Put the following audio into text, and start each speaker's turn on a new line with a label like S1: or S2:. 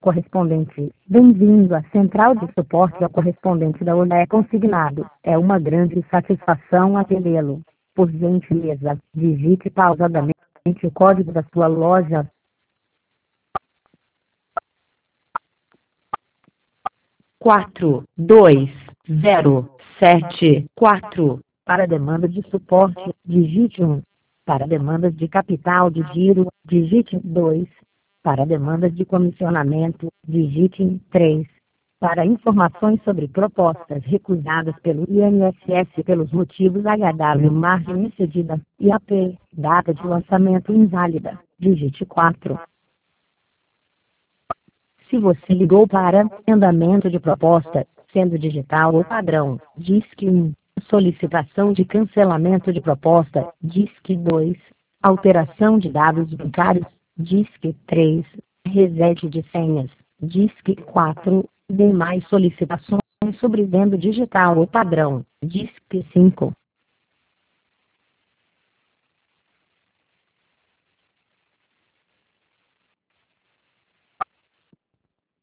S1: Correspondente. Bem-vindo à central de suporte ao correspondente da ONU. É consignado. É uma grande satisfação atendê-lo. Por gentileza, digite pausadamente o código da sua loja.
S2: 4207.
S1: Para demanda de suporte, digite 1. Para demandas de capital de giro, digite 2. Para demandas de comissionamento, digite 3. Para informações sobre propostas recusadas pelo INSS pelos motivos HW margem excedida, IAP, data de lançamento inválida, digite 4. Se você ligou para andamento de proposta, sendo digital ou padrão, DISC 1. Solicitação de cancelamento de proposta, DISC 2. Alteração de dados bancários, DISC 3. Reset de senhas, DISC 4. Demais solicitações sobre venda digital ou padrão, DISC 5.